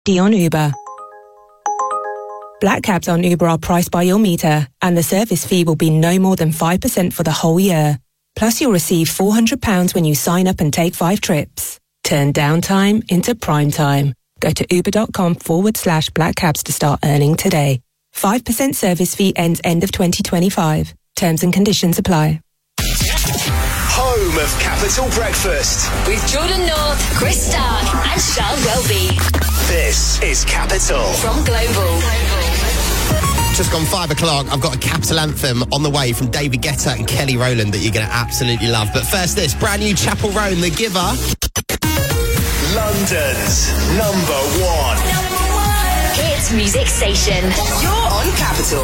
On Uber. Black cabs on Uber are priced by your meter, and the service fee will be no more than 5% for the whole year. Plus, you'll receive £400 when you sign up and take 5 trips. Turn downtime into prime time. Go to uber.com/black cabs to start earning today. 5% service fee ends end of 2025. Terms and conditions apply. Home of Capital Breakfast with Jordan North, Chris Stark and Charles Welby. This is Capital from Global. Just gone 5 o'clock. I've got a Capital anthem on the way from David Guetta and Kelly Rowland that you're going to absolutely love. But first this, brand new Chapel Roan, The Giver. London's number one hit music station. You're on Capital.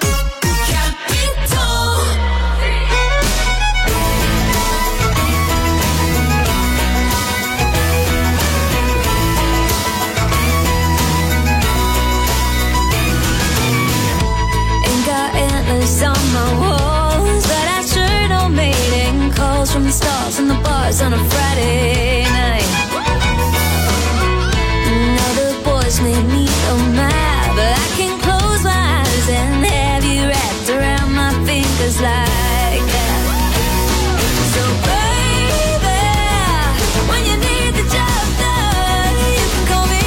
On my walls, but I sure don't mating calls from the stars and the bars on a Friday night. Now the boys made me so mad, but I can close my eyes and have you wrapped around my fingers like that. So baby, when you need the job done, you can call me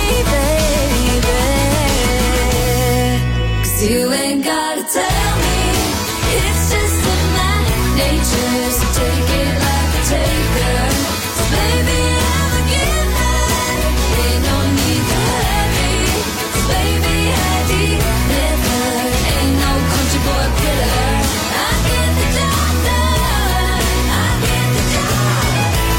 baby, 'cause you ain't gotta tell me. It's just in my nature, so take it like a taker. So baby, I'm a giver. Ain't no need to hurry. So baby, I deliver. Ain't no country boy killer. I get the job done. I get the job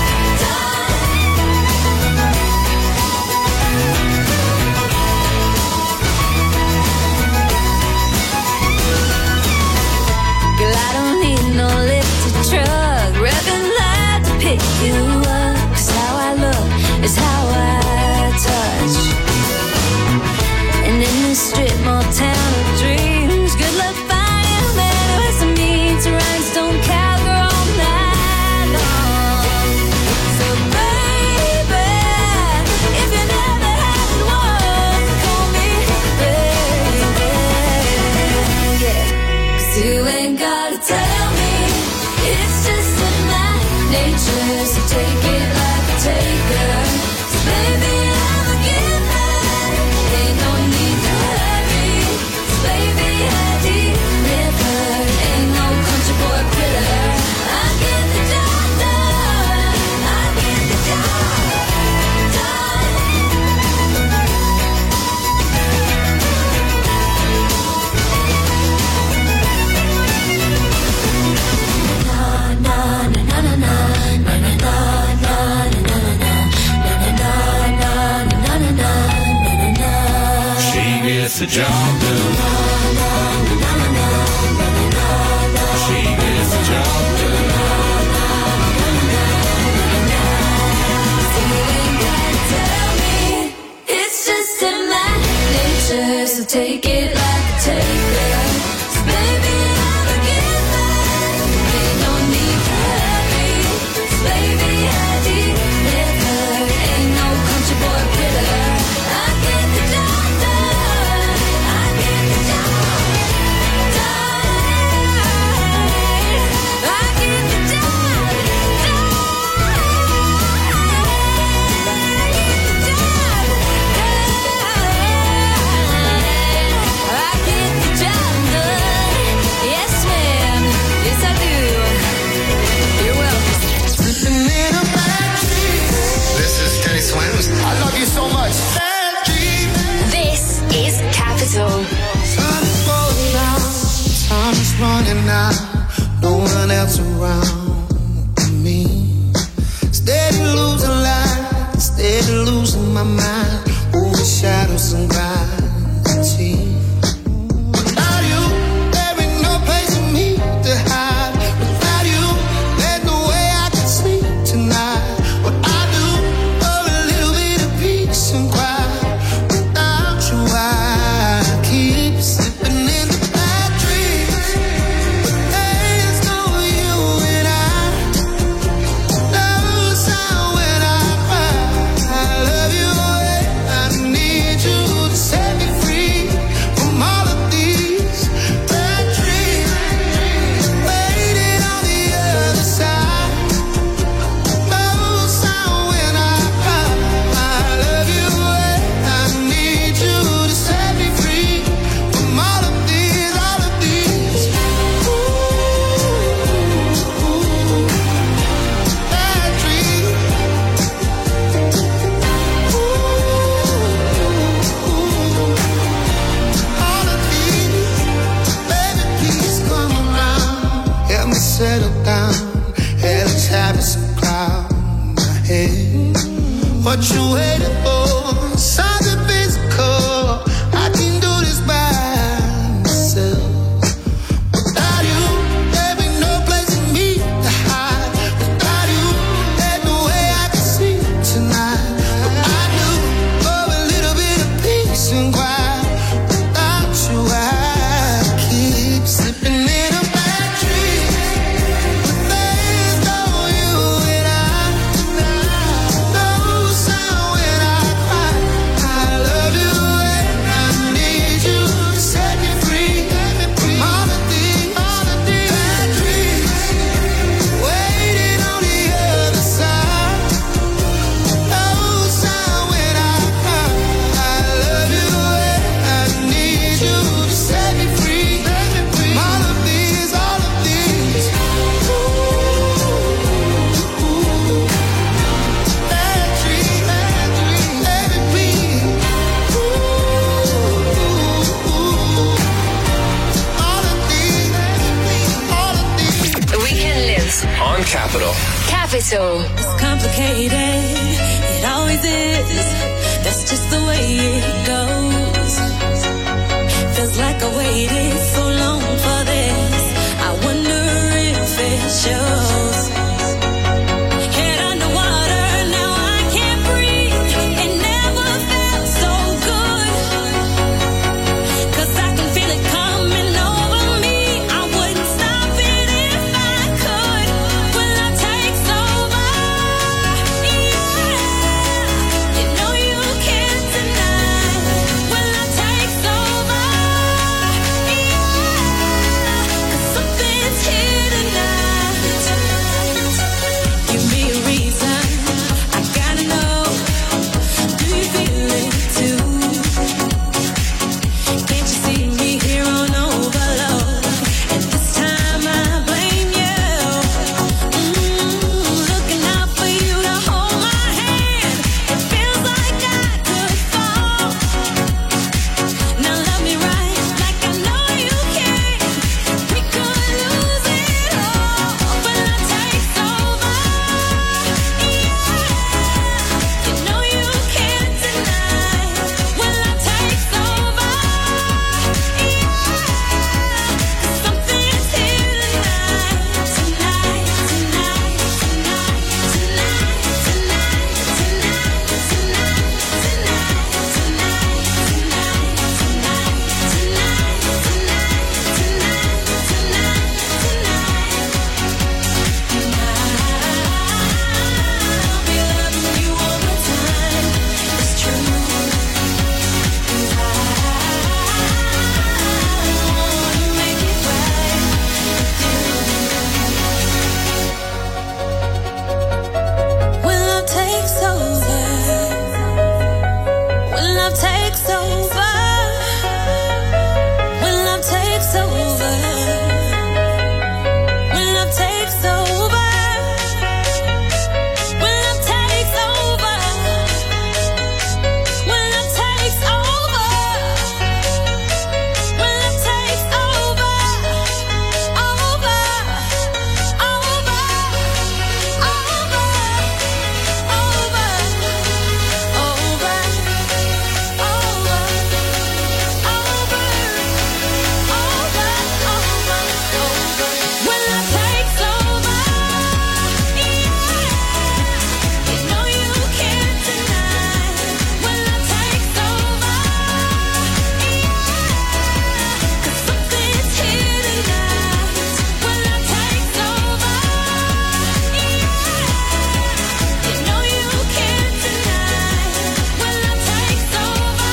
Girl, I don't need no lifted truck, rubbing light to pick you up. 'Cause how I look is how I touch. And in this strip mall town of dreams, good luck finding a man who has some means to rhinestone cowgirl all night long. So baby, if you never had one, call me baby, yeah. 'Cause you ain't gotta tell me, it's just in my nature, so take it like a taker. So baby, I'm a giver. Ain't no need to hurry. So baby, I deliver. Ain't no country boy killer. I get the job done. I get the job done. She gets the job done. She gets the job done. Tell me, it's just in my nature, so take it like a taker. So baby, I'm a giver. Ain't no need to hurry. So baby, I deliver. Ain't no country boy killer. I get the job done. I get the job done. I get the job done. I get the job done. Yes, ma'am. Yes, I do. You're welcome. This is Teddy Swims. I love you so much. This is Capital. Sun goes down, time is running out. No one else around me. Steady losing light, steady losing my mind. Over shadows and gravity. Without you, there ain't no place for me to hide. Without you, there's no way I can sleep tonight. What I do for a little bit of peace and quiet. Without you, I keep slipping into bad dreams. But there's no you and I. Love the sound when I cry. I love you. Capital. Capital. It's complicated, it always is. That's just the way it goes. Feels like I waited so long for this. I wonder if it shows. Head underwater, now I can't breathe. It never felt so good. 'Cause I can feel it coming over me. I wouldn't stop it if I could. When love takes over, yeah. You know you can't deny. When love takes over, yeah. 'Cause something's here tonight. Give me a reason, I gotta know. Do you feel it too? Can't you see me here on overload? And this time I blame you. Looking out for you to hold my hand. It feels like I could fall. Now love me right, like I know you can. We could lose it all when love takes over. Yeah, you know you can't deny when love takes over. Yeah, 'cause something's here tonight, tonight, tonight, tonight, tonight, tonight, tonight, tonight, I'll be loving you all the time. It's true. 'Cause I wanna make it right with you. When love takes over, when love takes over, when love takes over, when love takes over, when love takes over, when love takes over, when love takes over, over, over, when love takes over, yeah. You know you can't deny. When love takes over, yeah. 'Cause something's here tonight. When love takes over, yeah. You know you can't deny. When love takes over,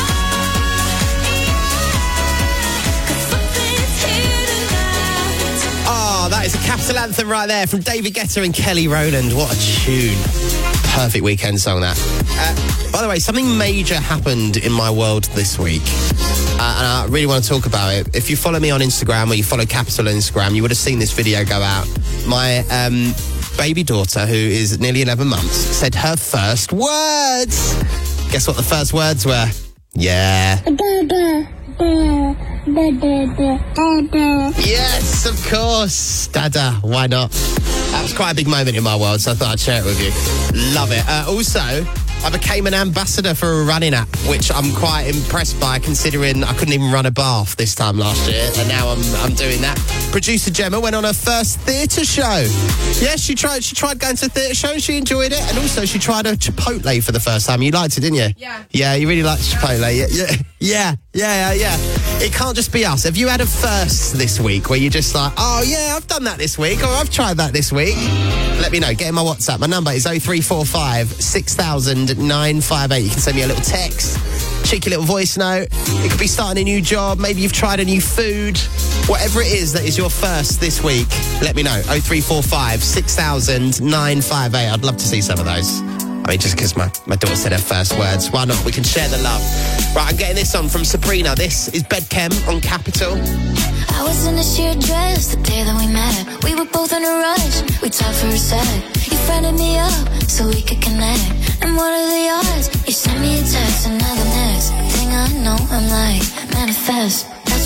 yeah. 'Cause something's here tonight. Oh, that is a Capital anthem right there from David Guetta and Kelly Rowland. What a tune. Perfect weekend song, that. By the way, something major happened in my world this week. And I really want to talk about it. If you follow me on Instagram or you follow Capital on Instagram, you would have seen this video go out. My baby daughter, who is nearly 11 months, said her first words. Guess what the first words were? Yeah. Yes, of course. Dada, why not? That was quite a big moment in my world, so I thought I'd share it with you. Love it. Also, I became an ambassador for a running app, which I'm quite impressed by, considering I couldn't even run a bath this time last year, and now I'm doing that. Producer Gemma went on her first theatre show. Yes, she tried going to a theatre show and she enjoyed it, and also she tried a Chipotle for the first time. You liked it, didn't you? Yeah. Yeah, you really liked Chipotle. Yeah. It can't just be us. Have you had a first this week where you're just like, oh yeah, I've done that this week, or I've tried that this week? Let me know. Get in my WhatsApp. My number is 0345 6000 958. You can send me a little text, cheeky little voice note. It could be starting a new job. Maybe you've tried a new food. Whatever it is that is your first this week, let me know. 0345 6000 958. I'd love to see some of those. I mean, just because my daughter said her first words. Why not? We can share the love. Right, I'm getting this on from Sabrina. This is Bedchem on Capital. I was in a sheer dress the day that we met. We were both in a rush. We talked for a sec. You friended me up so we could connect. And what are the odds? You sent me a text and now the next thing I know I'm like, manifest. That's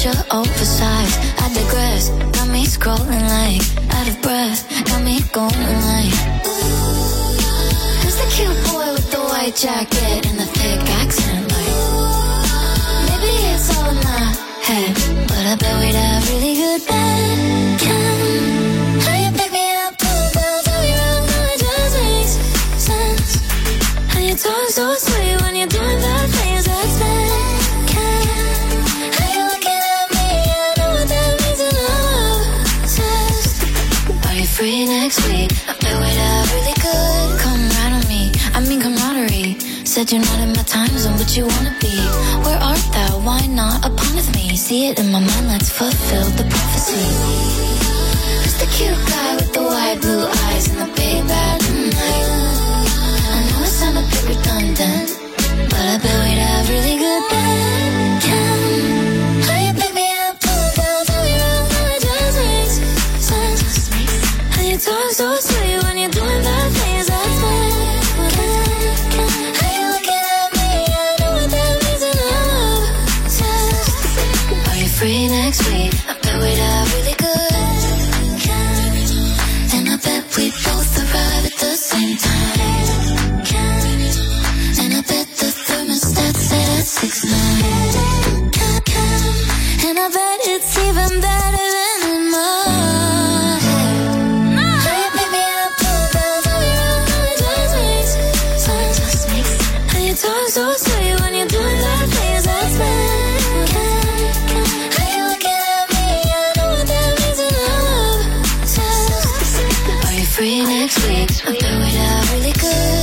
picture oversized. I digress, got me scrolling like out of breath, got me going like. Who's the cute boy with the white jacket and the thick accent? Like, maybe it's all in my head, but I bet we'd have really good band. How you pick me up, pull down, tell me around, how it just makes sense. How you talk so sweet when you're doing bad things, that's bad. How you looking at me, I know what that means and I'm obsessed. Are you free next week? I bet we'd have really good. Come right on me, I mean camaraderie. Said you're not in my time zone, but you wanna be. Where art thou? Why not upon with me? See it in my mind, let's fulfill the prophecy. Who's the cute guy with the wide blue eyes and the big bad night? I know it sound a bit redundant, but I bet we'd have really good band. How you pick me up, pull down, tell me around, how it just makes sense. How you talk so sweet when you're doing bad things, that's bad. How you looking at me, I know what that means and I'm obsessed. Are you free next week? I bet we'd have really good. And I bet we both arrive at the same time. And I bet the thermostat set at 6'9". And I bet it's even better than in my head. How you pick me up, pull down, tell me around, how it just makes sense. How you talk so sweet when you're doing that things, that's bad. How you looking at me, I know what that means and I'm obsessed. Are you free next week? I bet we'd have really good.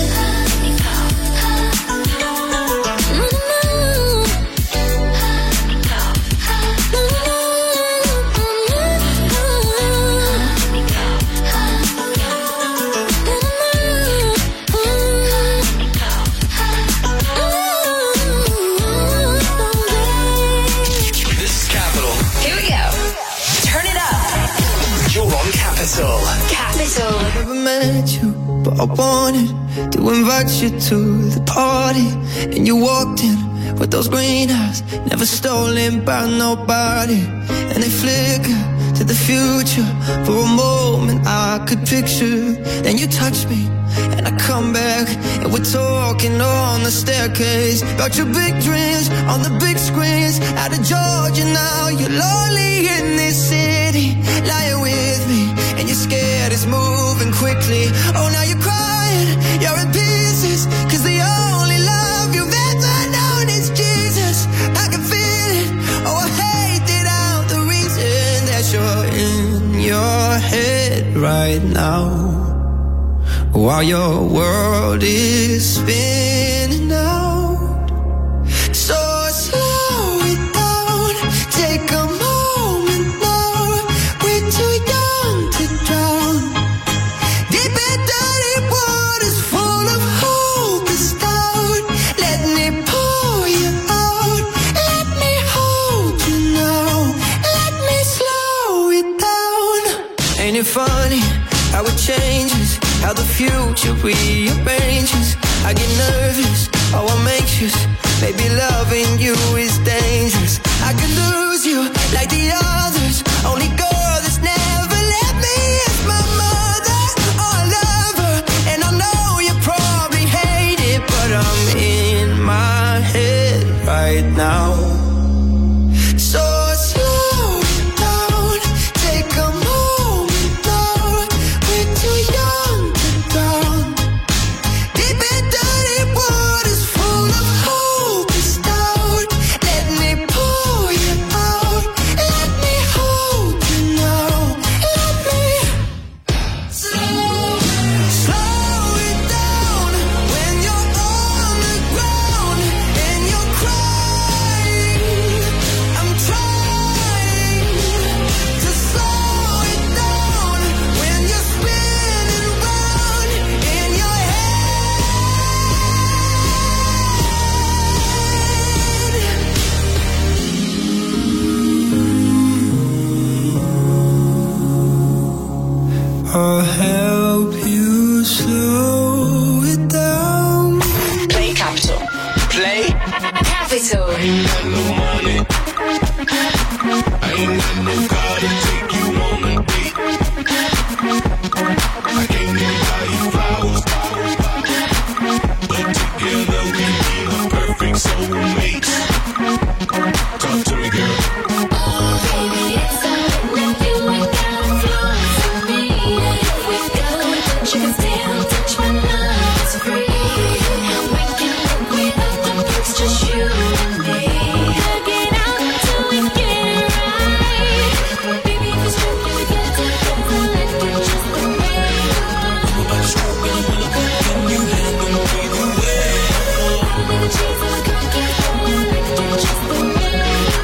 Capital. I never met you, but I wanted to invite you to the party. And you walked in with those green eyes, never stolen by nobody. And they flicker to the future. For a moment I could picture. Then you touch me and I come back, and we're talking on the staircase about your big dreams on the big screens. Out of Georgia now, you're lonely in this city, lying with me, and you're scared it's moving quickly. Oh, now you're crying, you're in pieces, cause the only love you've ever known is Jesus. I can feel it, oh I hate it out, the reason that you're in your head right now, while your world is spinning out. So slow it down, take a moment now. We're too young to drown. Deep and dirty waters full of hope is down. Let me pull you out, let me hold you now, let me slow it down. Ain't it funny how it changes, how the future rearranges? I get nervous, oh I'm anxious, maybe loving you is dangerous. I could lose you like the others, only girl that's never let me is my mother. Oh I love her, and I know you probably hate it, but I'm in my head right now. So slow it down, take a moment now. We're too young to drown. Deep and dirty waters full of hope is down. Let me pull you out, let me hold you now, let me slow it down. When you're on the ground and you're crying, I'm trying to slow it down. When you're spinning round in your head, I'll help you slow it down. Play Capital. Play Capital. I ain't got no car to take you on a date. I can't even buy you flowers, but together we be the perfect soulmates. Talk to me, girl. Oh, baby, it's all with you. We got flows for me. If we go, touch you can still touch my love. It's free. We can live without the books, just you and me. Hug it out till we get it right. Baby, if it's true, we get it together like you're just the way you are. Nobody's stroking, I'm gonna put you handle me the way. I don't need the cheese or the cocky, boy, I like you just the way you are.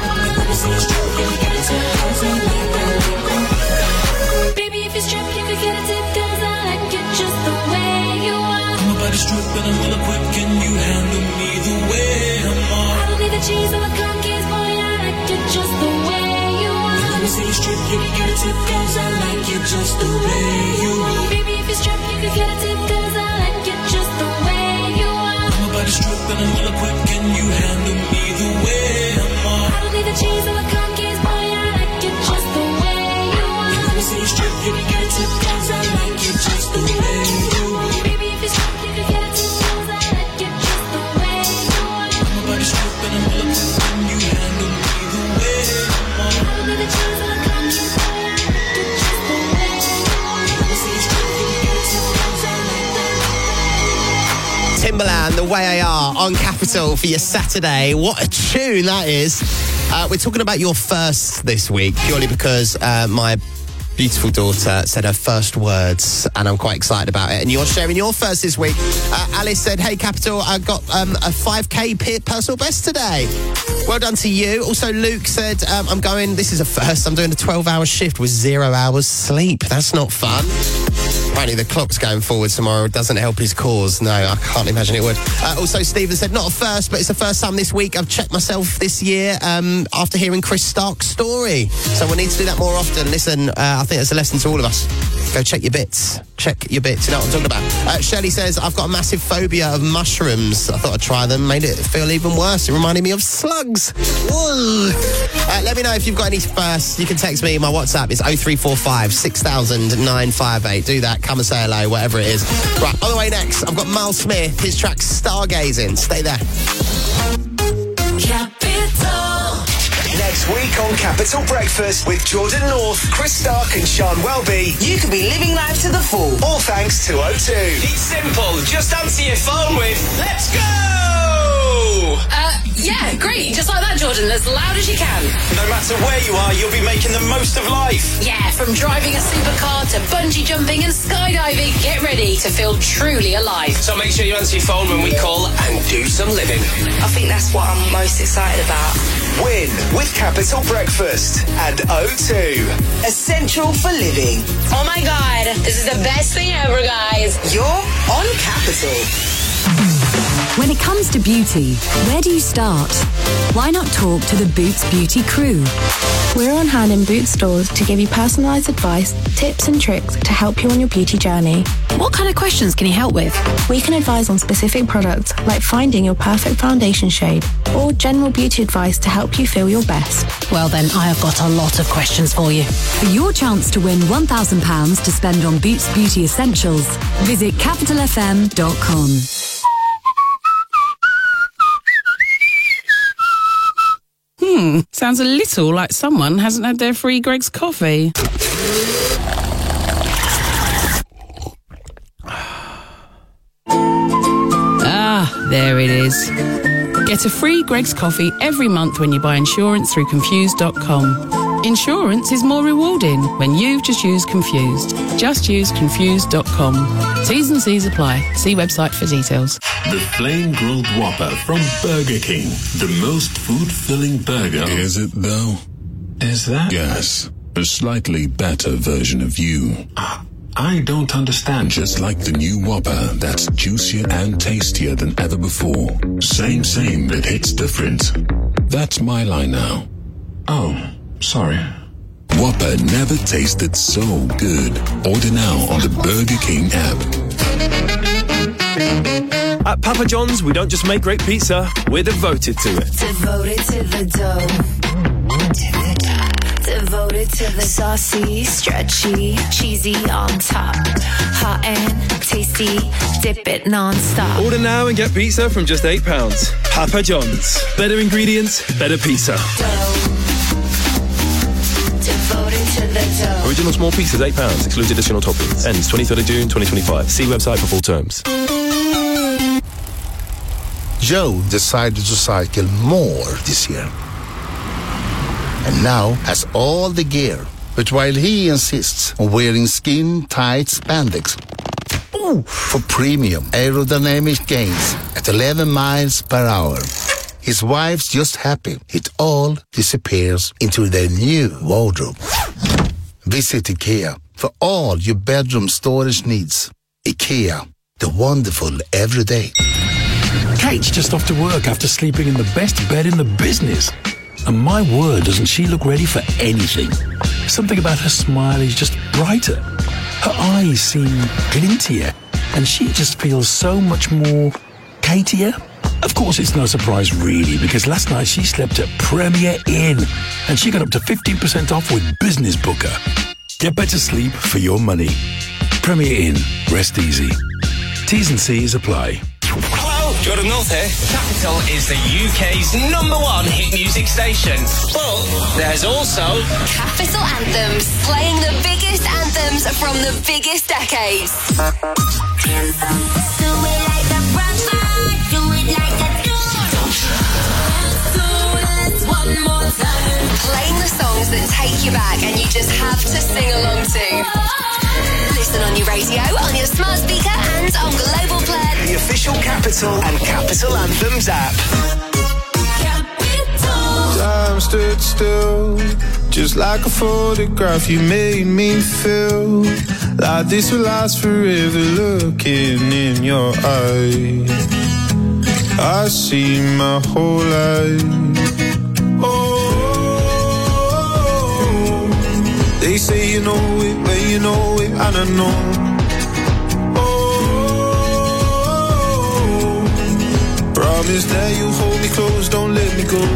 Baby, if it's true, you could get it tip, 'cause I like it just the way you are. My body's stripping, I'm gonna quick, can you handle me the way I'm on? I don't need the cheese or the cookies, boy, I like it just the way you are. Let me see you strip, you can get a tip, 'cause I like it just the way you are. Baby, if it's true, you could get it tip, 'cause I like it just the way you are. My body's stripping, I'm gonna quick, can you handle me the way I'm on? I don't need the cheese or the cookies, boy, I like it just the way you are. Let me see you strip, you can get a tip, 'cause I like it just the way you are. Baby, if it's true, you could get it tip, 'cause I like it just the way you are. My body's stripping, I'm gonna quick, can you handle me the way I'm on? I don't need the cheese or the cookies, boy, I like it just the way you are. Let me see you strip, you can get a tip, 'cause I like that. Timbaland, The Way I Are on Capital for your Saturday. What a tune that is. We're talking about your first this week, purely because my beautiful daughter said her first words, and I'm quite excited about it. And you're sharing your first this week. Alice said, hey, Capital, I got a 5K personal best today. Well done to you. Also, Luke said, I'm going, this is a first, I'm doing a 12-hour shift with 0 hours sleep. That's not fun. Apparently the clock's going forward tomorrow doesn't help his cause. No, I can't imagine it would. Also, Stephen said, not a first, but it's the first time this week I've checked myself this year after hearing Chris Stark's story. So we need to do that more often. Listen, I think it's a lesson to all of us. Go check your bits. Check your bits. You know what I'm talking about. Shirley says, I've got a massive phobia of mushrooms. I thought I'd try them. Made it feel even worse. It reminded me of slugs. Let me know if you've got any firsts. You can text me. My WhatsApp is 0345 6000 958. Do that. Come and say hello, whatever it is. Right, on the way next, I've got Miles Smith. His track Stargazing. Stay there. Capital. Next week on Capital Breakfast with Jordan North, Chris Stark and Sean Welby. You could be living life to the full. All thanks to O2. It's simple. Just answer your phone with "Let's go!" Yeah, great. Just like that, Jordan, as loud as you can. No matter where you are, you'll be making the most of life. Yeah, from driving a supercar to bungee jumping and skydiving, get ready to feel truly alive. So make sure you answer your phone when we call and do some living. I think that's what I'm most excited about. Win with Capital Breakfast and O2. Essential for living. Oh my God, this is the best thing ever, guys. You're on Capital. When it comes to beauty, where do you start? Why not talk to the Boots Beauty crew? We're on hand in Boots stores to give you personalised advice, tips and tricks to help you on your beauty journey. What kind of questions can you help with? We can advise on specific products like finding your perfect foundation shade or general beauty advice to help you feel your best. Well then, I have got a lot of questions for you. For your chance to win £1,000 to spend on Boots Beauty Essentials, visit capitalfm.com. Sounds a little like someone hasn't had their free Greg's coffee. There it is. Get a free Greg's coffee every month when you buy insurance through Confused.com. Insurance is more rewarding when you've just used Confused. Just use Confused.com. T's and C's apply. See website for details. The Flame Grilled Whopper from Burger King. The most food-filling burger. Is it, though? Is that? Yes. A slightly better version of you. I don't understand. Just like the new Whopper that's juicier and tastier than ever before. Same, it hits different. That's my line now. Oh, sorry. Whopper never tasted so good. Order now on the Burger King app. At Papa John's, we don't just make great pizza, we're devoted to it. Devoted to the dough. Devoted to the saucy, stretchy, cheesy on top. Hot and tasty, dip it non-stop. Order now and get pizza from just £8. Papa John's. Better ingredients, better pizza. Devoted to the dough. Original small pizzas, £8. Excludes additional toppings. Ends 23rd of June 2025. See website for full terms. Joe decided to cycle more this year. And now has all the gear. But while he insists on wearing skin-tight spandex for premium aerodynamic gains at 11 miles per hour, his wife's just happy it all disappears into their new wardrobe. Visit IKEA for all your bedroom storage needs. IKEA, the wonderful everyday. Kate's just off to work after sleeping in the best bed in the business. And my word, doesn't she look ready for anything? Something about her smile is just brighter. Her eyes seem glintier, and she just feels so much more Katier. Of course, it's no surprise really, because last night she slept at Premier Inn, and she got up to 15% off with Business Booker. Get better sleep for your money. Premier Inn, rest easy. T's and C's apply. Hello, Jordan North here. Capital is the UK's #1 hit music station. But there's also Capital Anthems, playing the biggest anthems from the biggest decades. Do it like a brother, do it like a daughter. Do it one more time. Playing the songs that take you back and you just have to sing along to. Listen on your radio, on your smart speaker and on Global Play. the official Capital and Capital Anthems app. Time stood still, just like a photograph. You made me feel like this will last forever. Looking in your eyes, I see my whole life. Oh, they say you know it, but you know it, I don't know. Oh, promise that you hold me close, don't let me go.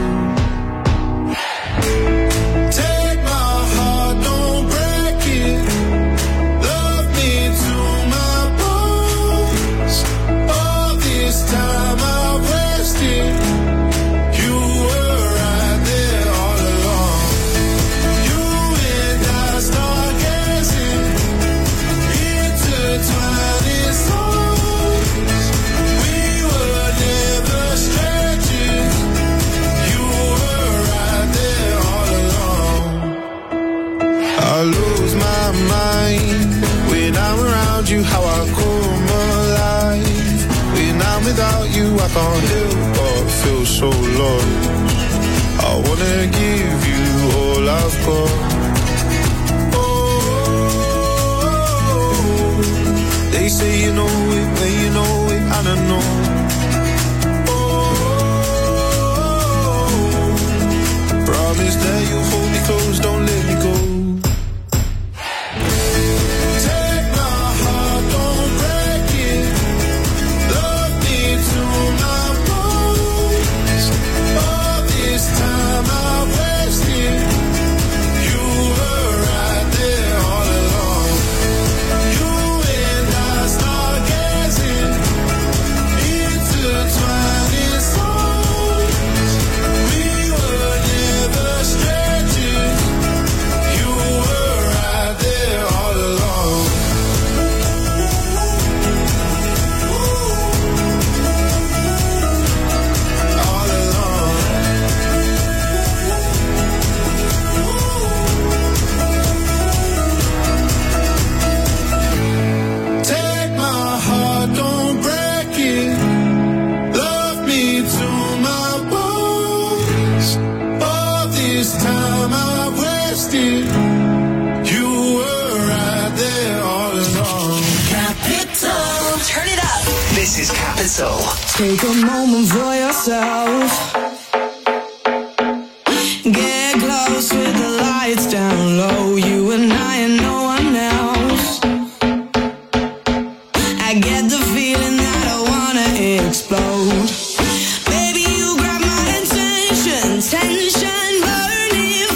How I come alive when I'm without you, I can't help but feel so lost. I wanna give you all I've got. Oh, they say you know it, when you know it, I don't know. Oh, promise that you'll hold me close, don't let me go. This is Capital. Take a moment for yourself. Get close with the lights down low. You and I and no one else. I get the feeling that I wanna explode. Baby, you grab my attention. Tension burning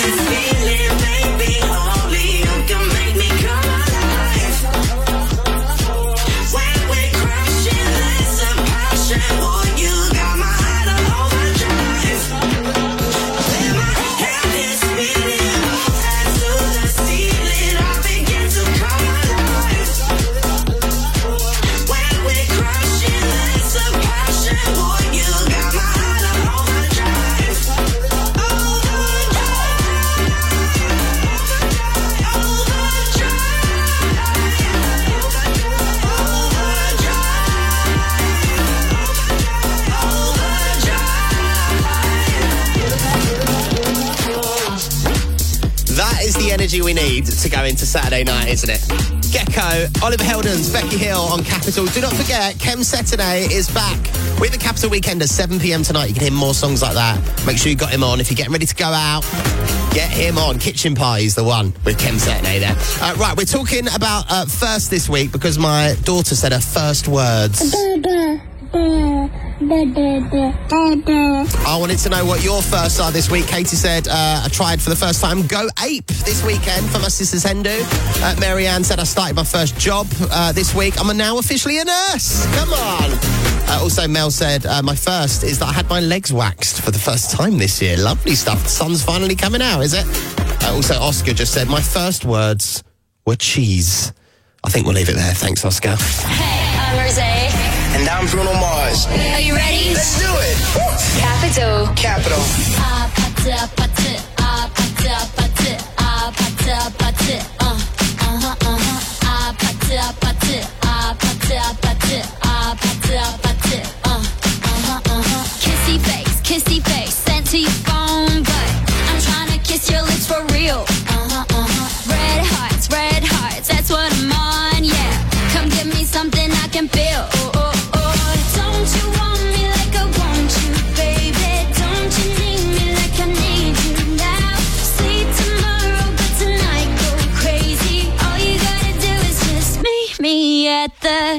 this feeling, baby. Only you can make me come alive. When we're crashing, there's a passion. Boy, you got my heart on overdrive. When my head is spinning, both hands to the ceiling, I begin to come alive. When we're crashing, there's a passion. Boy, you got my heart on overdrive. That is the energy we need to go into Saturday night, isn't it? Gecko, Oliver Heldens, Becky Hill on Capital. Do not forget, Kem Saturday is back with the Capital Weekend at 7 p.m. tonight. You can hear more songs like that. Make sure you got him on. If you're getting ready to go out, get him on. Kitchen Pie's the one with Kem Saturday there. Right, we're talking about first this week because my daughter said her first words. I wanted to know what your firsts are this week. Katie said, I tried for the first time Go Ape this weekend for my sister's Hendu. Mary-Ann said, I started my first job this week. I'm now officially a nurse. Come on. Also, Mel said, my first is that I had my legs waxed for the first time this year. Lovely stuff. The sun's finally coming out, is it? Also, Oscar just said, my first words were cheese. I think we'll leave it there. Thanks, Oscar. Hey, I'm Rosé. And I'm Bruno Mars. Are you ready? Let's do it. Capital. Capital. Kissy face, sent to your phone, but I'm trying to kiss your lips for real. Red hearts, that's what I'm on, yeah. Come give me something I can feel. Don't you want me like I want you, baby? Don't you need me like I need you now? Sleep tomorrow, but tonight go crazy. All you gotta do is just meet me at the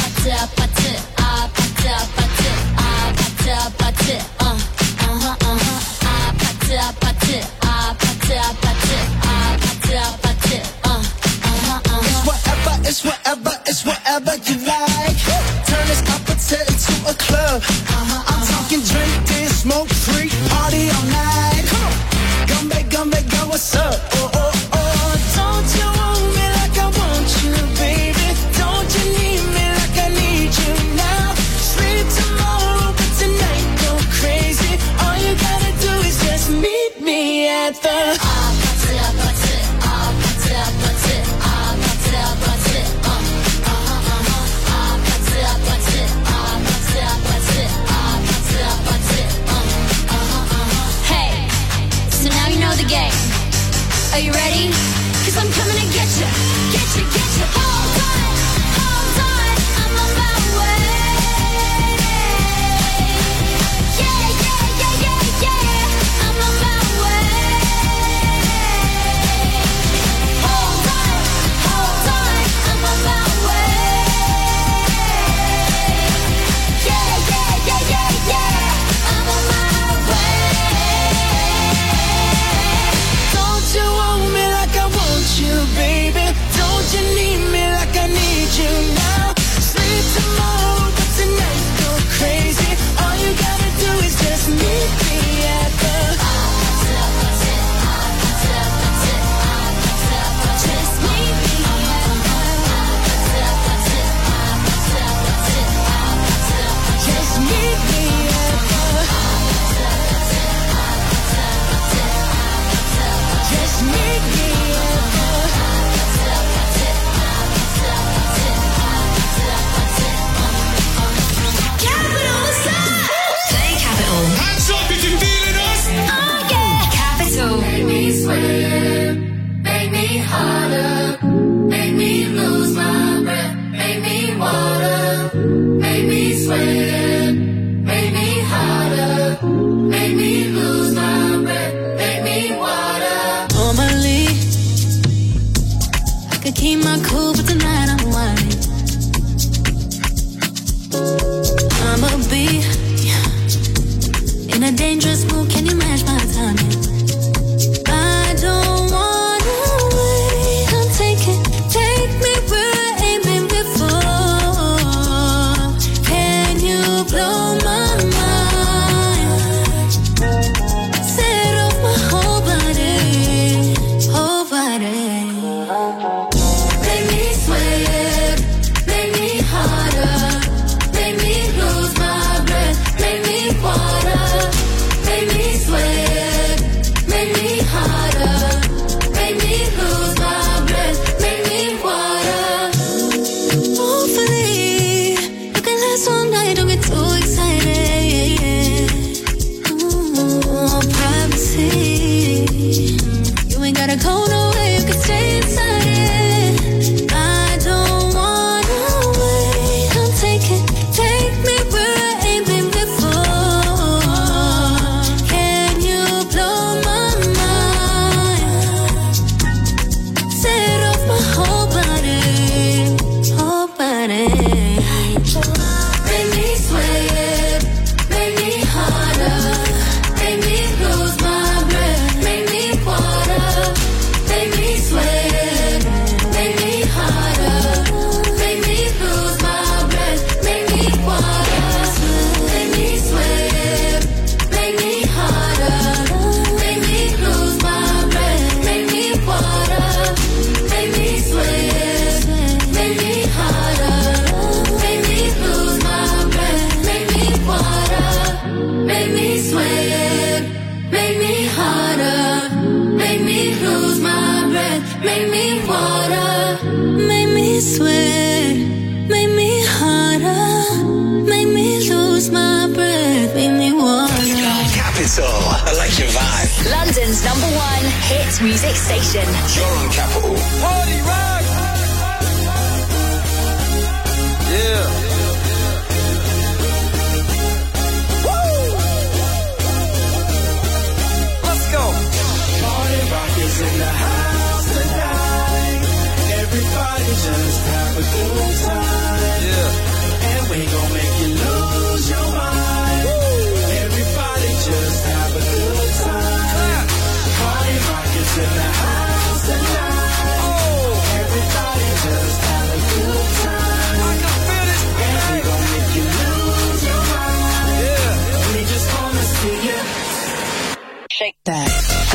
It's whatever you like. Turn this opposite into a club. I'm talking drink, dance, smoke, freak, party all night. Come back, go, what's up? Don't you want me like I want you, baby? Don't you need me like I need you now? Sleep tomorrow, but tonight go crazy. All you gotta do is just meet me at the Are you ready? 'Cause I'm coming to get you. Hold on, I'm on my way. Yeah, I'm on my way. Hold on, I'm on my way. Yeah, I'm on my way. Don't you want me like I want you, baby? Don't you need me like I Make me water, make me sweat, make me harder, make me lose my breath, make me water. Capital, I like your vibe. London's #1 hit music station. You're on Capital. Party rock! Yeah. Woo! Let's go. Party rock is in the house tonight. Everybody just have a good time. Yeah. And we gon' make you lose your mind. Everybody just have a good time. Party rock is in the house tonight. Everybody just have a good time. And we gon' make you lose your mind. Yeah. We just wanna see you shake that.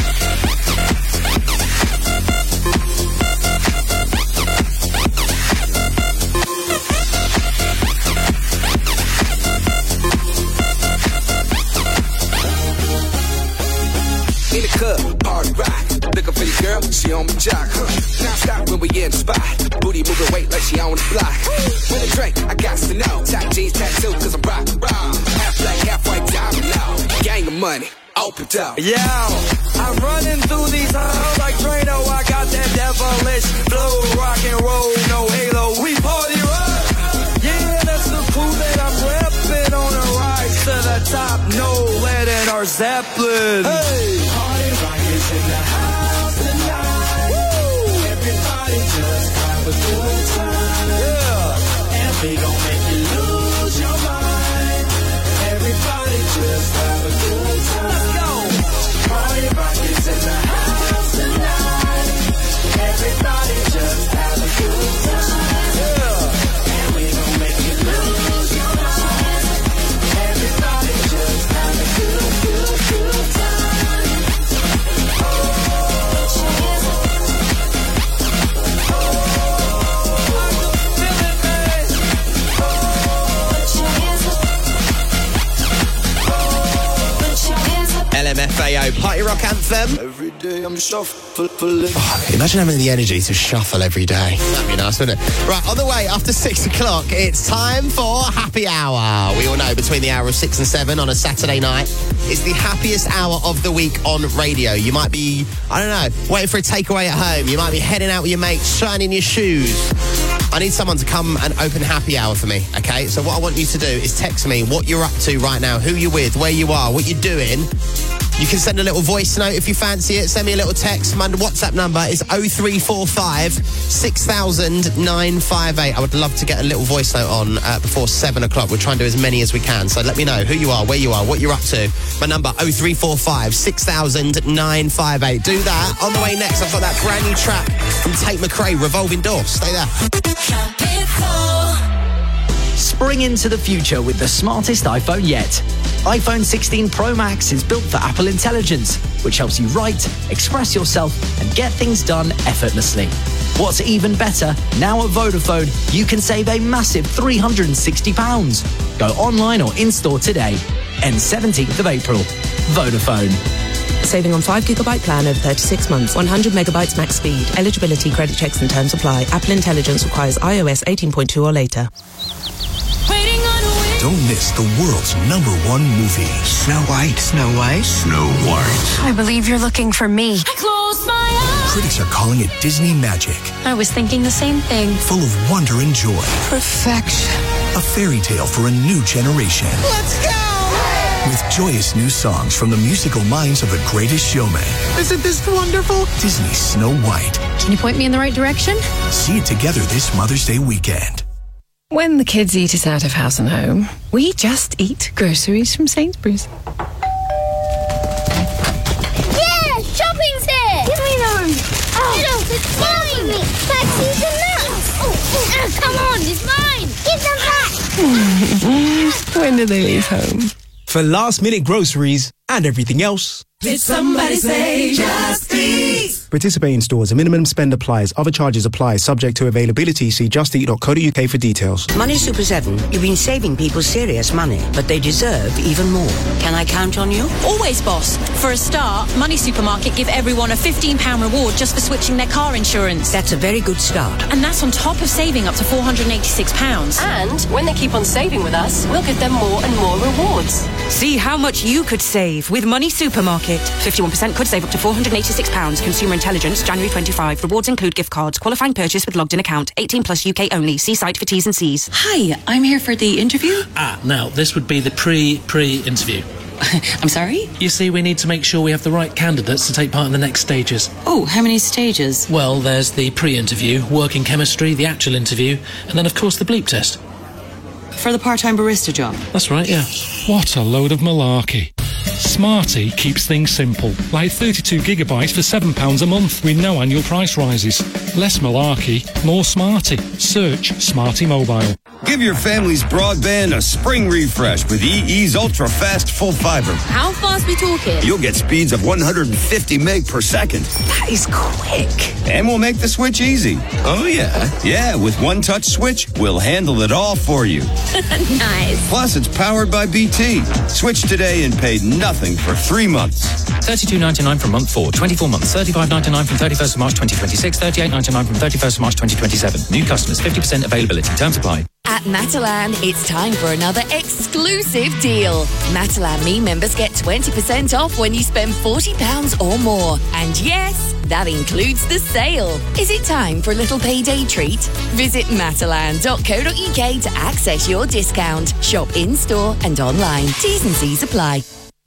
In the club, party rock. Looking for the girl, she on my jock. Now stop when we in the spot. Booty moving weight like she on the block. With a drink, I got to know. Tight jeans, tattoo, cause I'm rock. Half black, half white, diamond now. Gang of money, open up. Yo, I'm running through these halls like Drano. I got that devilish flow, rock and roll, no halo. We party rock. Yeah, that's the crew that I'm repping on the rise to the top. No lead in our Zeppelin. Hey, party rock is in the house tonight. Woo! Everybody just have a good time. Yeah, and we gon' make you lose your mind. Everybody just have a good time. Let's go. Party rock is in the house tonight. Everybody just have a good time. Yeah, and we gon' make you lose your mind. Everybody just have a good time. LMFAO Party Rock Anthem. Every day I'm shuffling. Imagine having the energy to shuffle every day. That'd be nice, wouldn't it? Right, on the way, after 6 o'clock, it's time for Happy Hour. We all know between the hour of 6 and 7 on a Saturday night, it's the happiest hour of the week on radio. You might be, I don't know, waiting for a takeaway at home. You might be heading out with your mates, shining your shoes. I need someone to come and open Happy Hour for me, okay? So what I want you to do is text me what you're up to right now, who you're with, where you are, what you're doing. You can send a little voice note if you fancy it. Send me a little text. My WhatsApp number is 0345 6000 958. I would love to get a little voice note on before 7 o'clock. We'll try and do as many as we can. So let me know who you are, where you are, what you're up to. My number 0345 6000 958. Do that. On the way next, I've got that brand new track from Tate McRae, Revolving Door. Stay there. Spring into the future with the smartest iPhone yet. iPhone 16 Pro Max is built for Apple Intelligence, which helps you write, express yourself, and get things done effortlessly. What's even better, now at Vodafone, you can save a massive £360. Go online or in-store today. Ends 17th of April. Vodafone. Saving on 5GB plan over 36 months. 100 megabytes max speed. Eligibility, credit checks and terms apply. Apple Intelligence requires iOS 18.2 or later. Don't miss the world's #1 movie. Snow White. Snow White. Snow White. I believe you're looking for me. I close my eyes. Critics are calling it Disney magic. I was thinking the same thing. Full of wonder and joy. Perfection. A fairy tale for a new generation. Let's go! With joyous new songs from the musical minds of The Greatest Showman. Isn't this wonderful? Disney's Snow White. Can you point me in the right direction? See it together this Mother's Day weekend. When the kids eat us out of house and home, we just eat groceries from Sainsbury's. Yeah, shopping's here. Give me those. Oh, it's mine. Let's eat them now. Come on, it's mine. Give them back. When do they leave home? For last minute groceries and everything else. Did somebody say just eat? Participating stores. A minimum spend applies. Other charges apply. Subject to availability. See justeat.co.uk for details. Money Super 7, you've been saving people serious money, but they deserve even more. Can I count on you? Always, boss. For a start, Money Supermarket give everyone a £15 reward just for switching their car insurance. That's a very good start. And that's on top of saving up to £486. And when they keep on saving with us, we'll give them more and more rewards. See how much you could save with Money Supermarket. 51% could save up to £486. Consumer Intelligence, January 25. Rewards include gift cards. Qualifying purchase with logged in account. 18 plus UK only. See site for T's and C's. Hi, I'm here for the interview. Now, this would be the pre-interview. I'm sorry? You see, we need to make sure we have the right candidates to take part in the next stages. Oh, how many stages? Well, there's the pre-interview, working chemistry, the actual interview, and then, of course, the bleep test. For the part-time barista job? That's right, yeah. What a load of malarkey. Smarty keeps things simple, like 32 gigabytes for £7 a month with no annual price rises. Less malarkey, more Smarty. Search Smarty Mobile. Give your family's broadband a spring refresh with EE's ultra-fast full fiber. How fast we talking? You'll get speeds of 150 meg per second. That is quick. And we'll make the switch easy. Oh, yeah. Yeah, with one touch switch, we'll handle it all for you. Nice. Plus, it's powered by BT. Switch today and pay nothing for 3 months. $32.99 from month 4, 24 months, $35.99 from 31st of March 2026, $38.99 from 31st of March 2027. New customers, 50% availability. Terms apply. At Matalan, it's time for another exclusive deal. Matalan Me members get 20% off when you spend £40 or more. And yes, that includes the sale. Is it time for a little payday treat? Visit matalan.co.uk to access your discount. Shop in-store and online. T's and C's apply.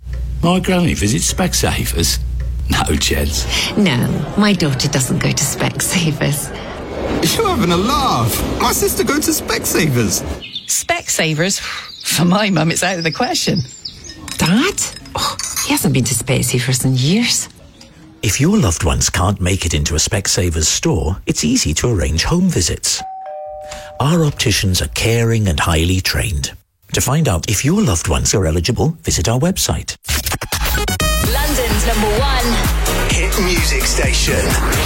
My granny visits Specsavers. No chance. No, my daughter doesn't go to Specsavers. You're having a laugh. My sister goes to Specsavers. Specsavers? For my mum, it's out of the question. Dad? Oh, he hasn't been to Specsavers in years. If your loved ones can't make it into a Specsavers store, it's easy to arrange home visits. Our opticians are caring and highly trained. To find out if your loved ones are eligible, visit our website. London's #1 hit music station.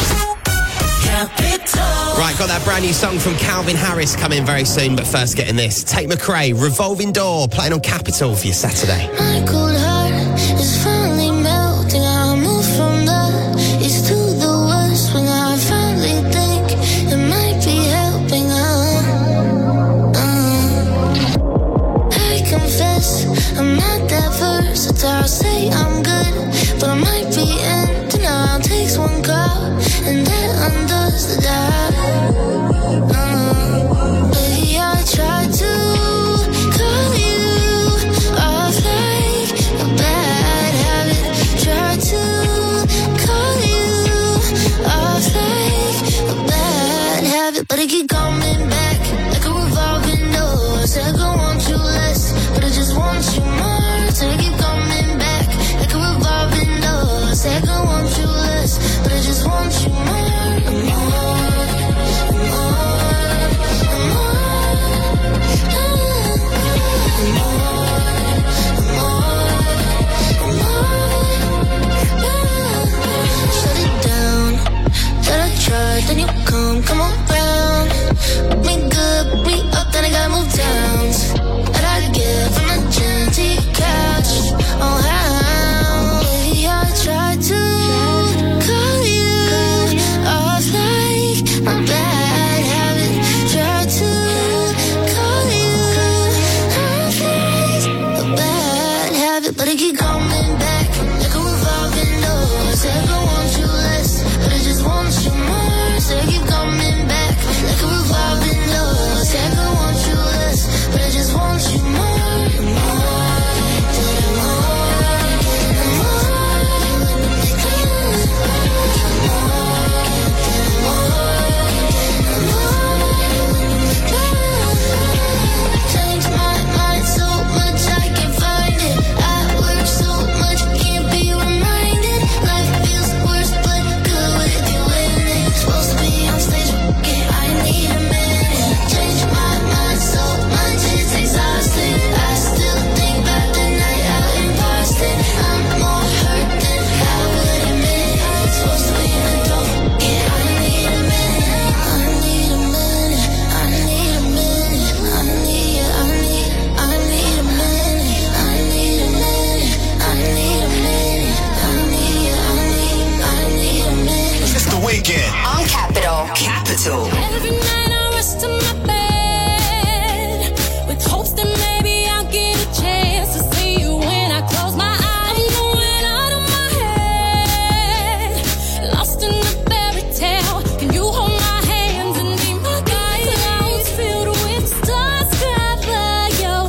Right, got that brand new song from Calvin Harris coming very soon, but first getting this. Tate McRae, Revolving Door, playing on Capital for your Saturday. My cold heart is finally melting. I move from the east to the west when I finally think it might be helping. I confess I'm not that versatile. Say I'm good, but I might be in denial. Takes one call and that undoes the doubt. Baby, I tried to call you off like a bad habit. Tried to call you off like a bad habit, but I keep coming back like a revolving door. Said I want you less, but I just want you more. So I keep coming back like a revolving door. Said I want you less, but I just want you more. Shut it down, that I tried, then you come around. weekend. On Capital. Capital. Every night I rush to my bed with hopes that maybe I'll get a chance to see you when I close my eyes. I'm going out of my head, lost in a fairy tale. Can you hold my hands and be my guide? Clouds filled with stars cover your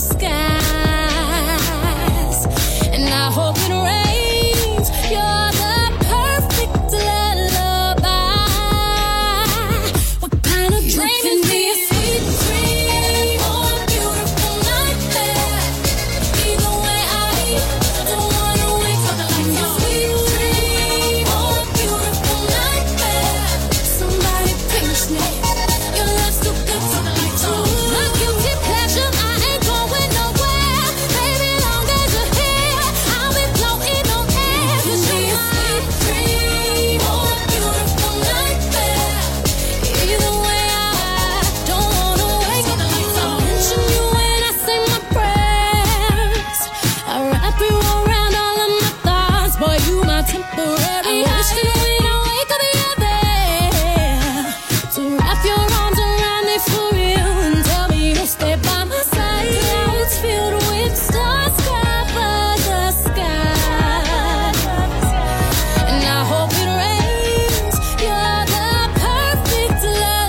skies, and I hope it rains. You're the perfect lullaby. What kind of dream can be a sweet dream or a beautiful nightmare? Either way, I don't wanna wake up like a sweet dream or a beautiful nightmare. Somebody pinch me. Your love's too good to let go. My guilty pleasure, I ain't going nowhere. Baby, long as you're here, I'll be floating on air. You see a sweet dream or a beautiful nightmare. Either way, I don't wanna wake up like so. Mention you when I say my prayers. I wrap you around all of my thoughts, boy, you my temporary. I wish that when I wake up, you're there to wrap your arms around me for real and tell me you'll stay by my side. Clouds filled with stars cover the sky, and I hope it rains. You're the perfect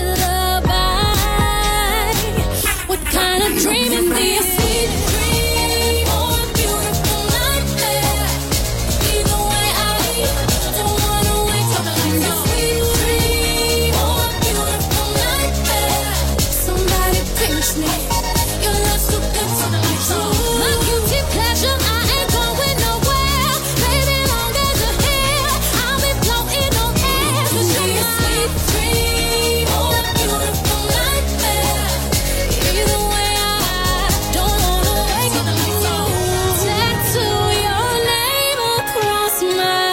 lullaby. What kind of dream is this? Sweet dream or a beautiful nightmare? Either way, I don't wanna wake up like a sweet dream or a beautiful nightmare. Somebody pinch me. Your love's too good to let go. My guilty pleasure, I ain't going nowhere. Baby, long as you're here, I'll be floating on air. Could be a sweet dream or a beautiful nightmare. Either way, I don't wanna wake up like so. Tattoo your name across my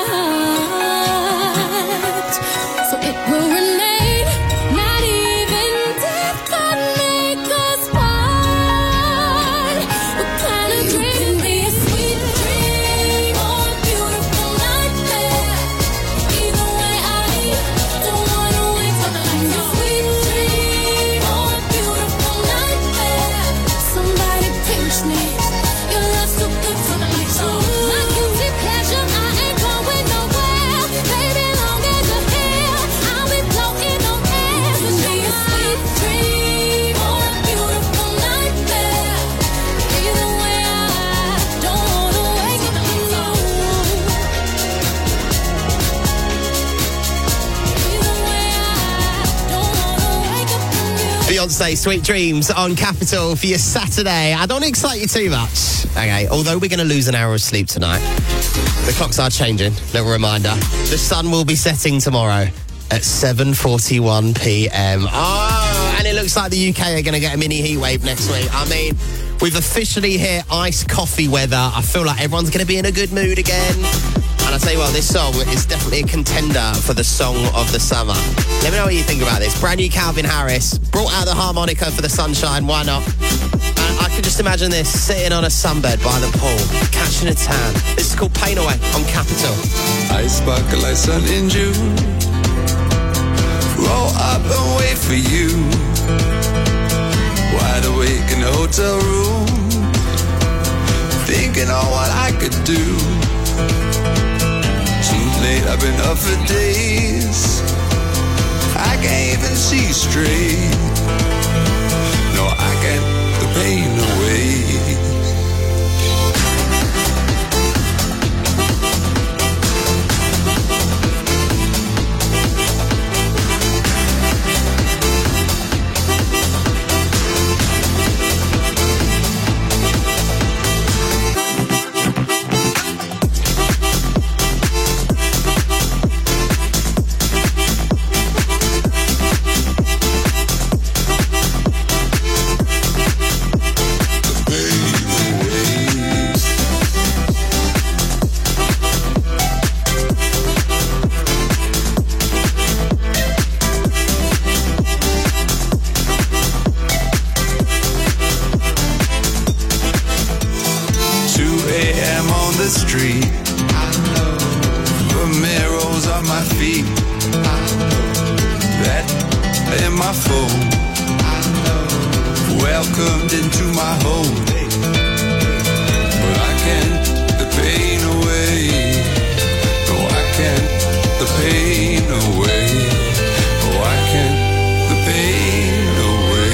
heart, so it will remain. Not even death could make us part. What kind of dream can be a sweet dream or a beautiful nightmare? Either way, I don't wanna wake up like a sweet dream or a beautiful nightmare. Somebody pinch me. Your love's too good to let go. My guilty pleasure, I ain't going nowhere. Baby, long as you're here, I'll be floating on air. Could be a sweet dream or a beautiful nightmare. Either way, I don't wanna wake up like so. Either way, I don't wanna wake up from you. Beyonce, Sweet Dreams on Capital for your Saturday. I don't excite you too much. Okay, although we're going to lose an hour of sleep tonight, the clocks are changing. Little reminder. The sun will be setting tomorrow at 7:41 p.m. Oh, and it looks like the UK are going to get a mini heat wave next week. I mean, we've officially hit iced coffee weather. I feel like everyone's going to be in a good mood again. And I tell you what, this song is definitely a contender for the song of the summer. Let me know what you think about this. Brand new Calvin Harris. Brought out the harmonica for the sunshine. Why not? And I can just imagine this sitting on a sunbed by the pool, catching a tan. This is called Pain Away on Capital. I sparkle like sun in June. Roll up and wait for you. Wide awake in the hotel room, thinking on what I could do. Too late, I've been up for days. I can't even see straight. No, I can't the pain away. and my phone. Welcomed into my home, but I can't the pain away. No, I can't the pain away. Oh, I can't the pain away.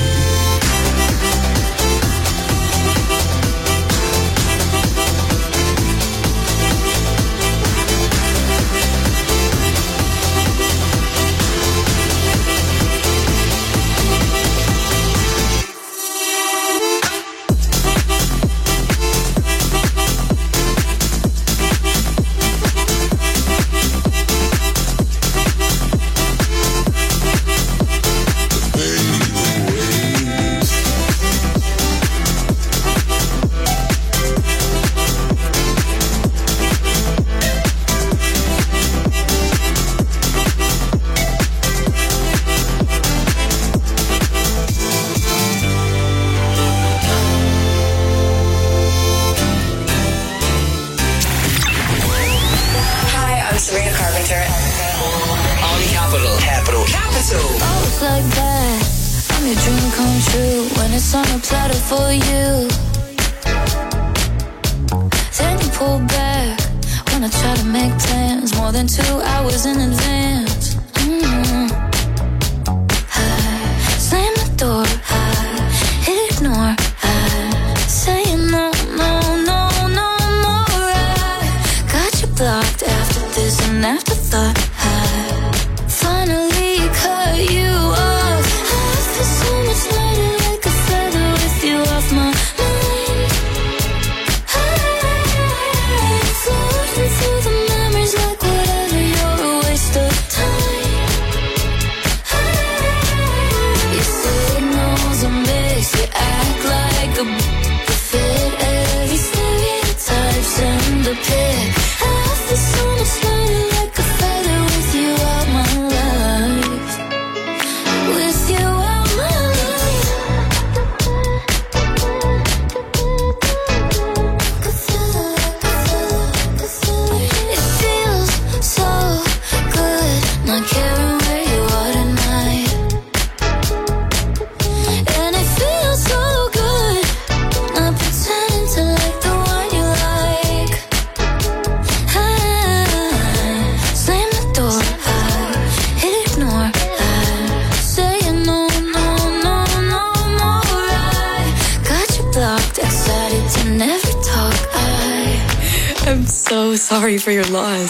Sorry for your loss.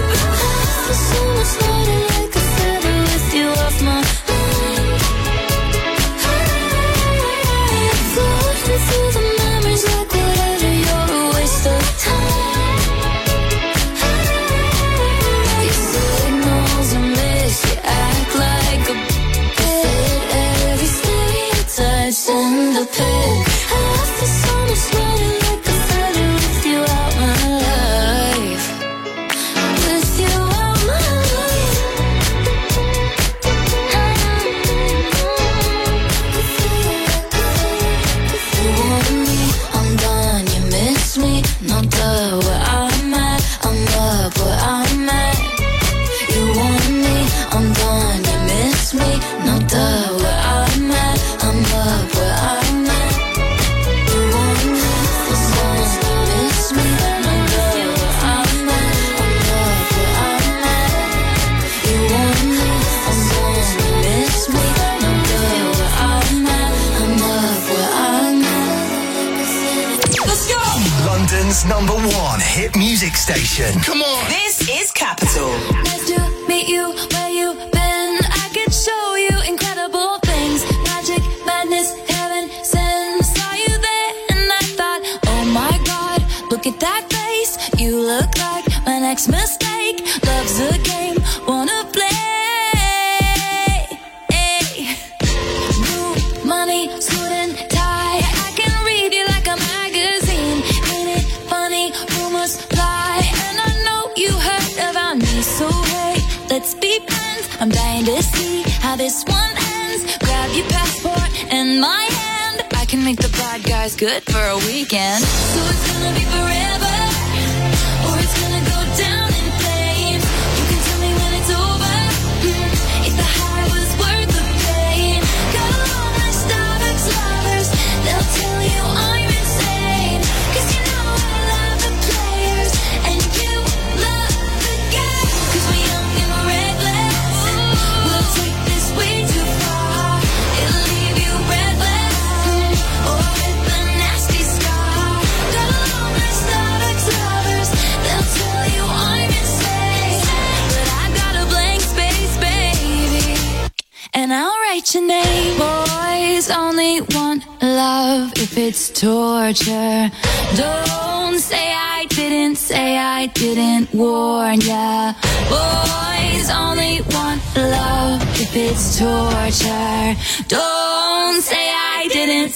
#1 hit music station. Come on. This is Capital. Nice to meet you, where you been? I could show you incredible things. Magic, madness, heaven sent. Saw you there and I thought, oh my God, look at that face. You look like my next mistake. Love's a game, wanna play. Blue money, suit and tie. I can read you like a magazine. Ain't it funny? Rumors fly, and I know you heard about me. So hey, let's be friends. I'm dying to see how this one ends. Grab your passport and my hand. I can make the bad guys good for a weekend. So it's gonna be forever, or it's gonna go down in flames. You can tell me when it's over, if the high was worth the write your name. Boys only want love if it's torture. Don't say I didn't warn ya. Boys only want love if it's torture. Don't say I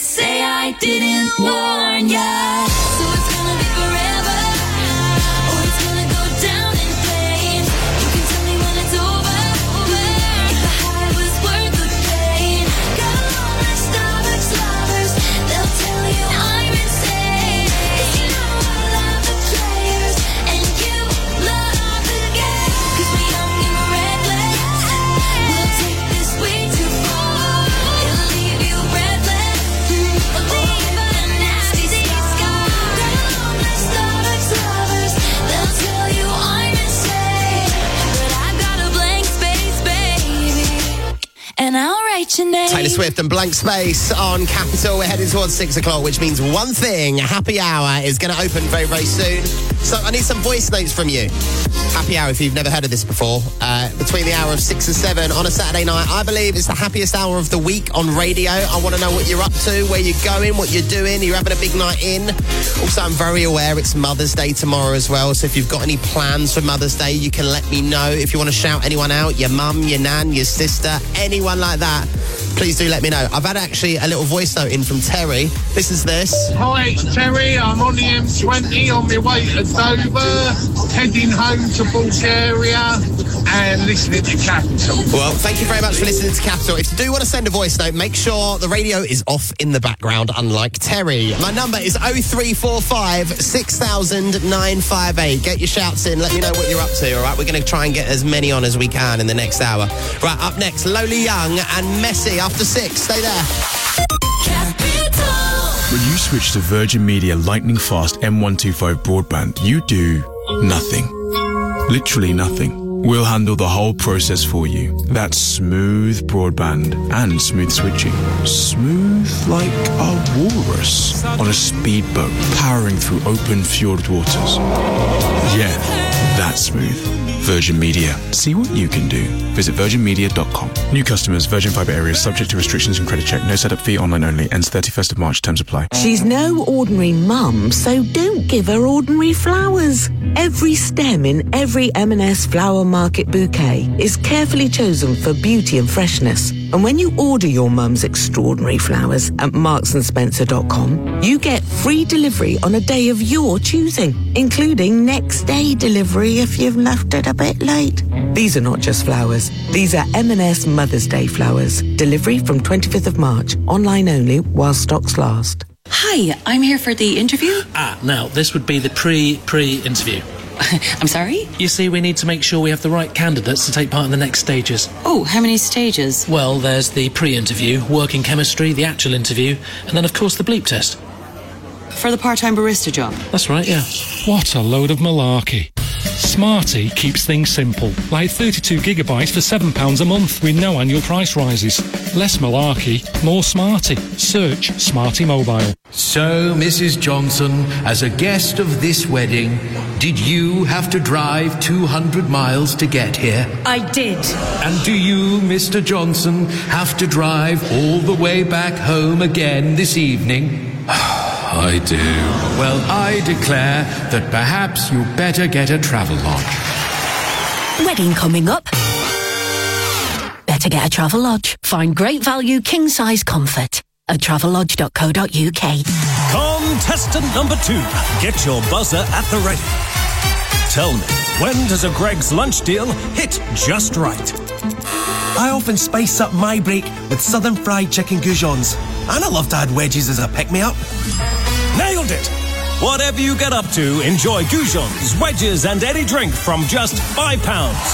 didn't warn ya. So it's gonna be forever, or it's gonna go down in flames. You can tell me when it's over, if the high was worth the pain. Got a long list of ex-lovers, they'll tell you I'm insane. 'Cause you know I love the players, and you love the game. 'Cause we're young and we're reckless, we'll take this way too far. It'll leave you breathless, or leave a nasty scar. Got a long list of ex-lovers, they'll tell you I'm insane. But I've got a blank space, baby, and I'll write your name. Taylor Swift and Blank Space on Capital. We're heading towards 6 o'clock, which means one thing, Happy Hour is going to open very, very soon. So I need some voice notes from you. Happy Hour, if you've never heard of this before, between the hour of 6 and 7 on a Saturday night, I believe it's the happiest hour of the week on radio. I want to know what you're up to, where you're going, what you're doing. You're having a big night in. Also, I'm very aware it's Mother's Day tomorrow as well, so if you've got any plans for Mother's Day, you can let me know. If you want to shout anyone out, your mum, your nan, your sister, anyone like that, please do let me know. I've had actually a little voice note in from Terry. This is this. Hi, it's Terry. I'm on the M20 on my way to Dover, heading home to Bulgaria and listening to Capital. Well, thank you very much for listening to Capital. If you do want to send a voice note, make sure the radio is off in the background, unlike Terry. My number is 0345 6000 958. Get your shouts in. Let me know what you're up to, all right? We're going to try and get as many on as we can in the next hour. Right, up next, Lowly Young and Messi after 6. Stay there. When you switch to Virgin Media Lightning Fast M125 broadband, you do nothing. Literally nothing. We'll handle the whole process for you. That's smooth broadband and smooth switching. Smooth like a walrus on a speedboat powering through open fjord waters. Yeah, that's smooth. Virgin Media. See what you can do. Visit virginmedia.com. New customers, Virgin Fibre areas, subject to restrictions and credit check. No setup fee, online only. Ends 31st of March. Terms apply. She's no ordinary mum, so don't give her ordinary flowers. Every stem in every M&S Flower Market bouquet is carefully chosen for beauty and freshness. And when you order your mum's extraordinary flowers at marksandSpencer.com, you get free delivery on a day of your choosing, including next day delivery if you've left it a bit late. These are not just flowers. These are M&S Mother's Day flowers. Delivery from 25th of March. Online only while stocks last. Hi, I'm here for the interview. Now, this would be the pre-interview. I'm sorry? You see, we need to make sure we have the right candidates to take part in the next stages. Oh, how many stages? Well, there's the pre-interview, working chemistry, the actual interview, and then, of course, the bleep test. For the part-time barista job? That's right, yeah. What a load of malarkey. Smarty keeps things simple, like 32 gigabytes for £7 a month with no annual price rises. Less malarkey, more Smarty. Search Smarty Mobile. So, Mrs. Johnson, as a guest of this wedding, did you have to drive 200 miles to get here? I did. And do you, Mr. Johnson, have to drive all the way back home again this evening? I do. Well, I declare that perhaps you better get a travel lodge. Wedding coming up. Better get a travel lodge. Find great value king-size comfort at travellodge.co.uk. Contestant number 2. Get your buzzer at the ready. Tell me, when does a Greggs lunch deal hit just right? I often spice up my break with Southern Fried Chicken Goujons. And I love to add wedges as a pick-me-up. Nailed it! Whatever you get up to, enjoy goujons, wedges and any drink from just £5.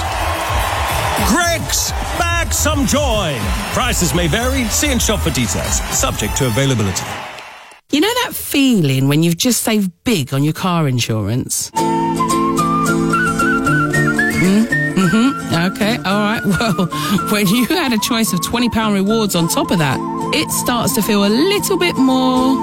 Greggs, back some joy. Prices may vary. See and shop for details. Subject to availability. You know that feeling when you've just saved big on your car insurance? Okay, all right. Well, when you add a choice of £20 rewards on top of that, it starts to feel a little bit more.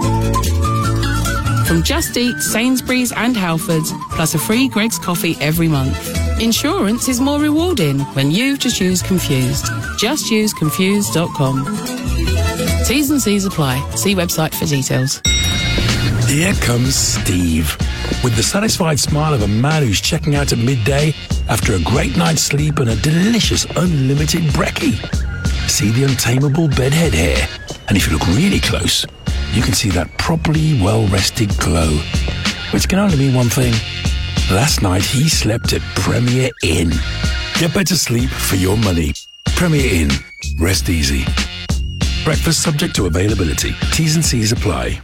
From Just Eat, Sainsbury's and Halfords, plus a free Greggs coffee every month. Insurance is more rewarding when you just use Confused. Just use confused.com. T's and C's apply. See website for details. Here comes Steve, with the satisfied smile of a man who's checking out at midday after a great night's sleep and a delicious unlimited brekkie. See the untamable bedhead hair, and if you look really close, you can see that properly well-rested glow, which can only mean one thing. Last night he slept at Premier Inn. Get better sleep for your money. Premier Inn. Rest easy. Breakfast subject to availability. T's and C's apply.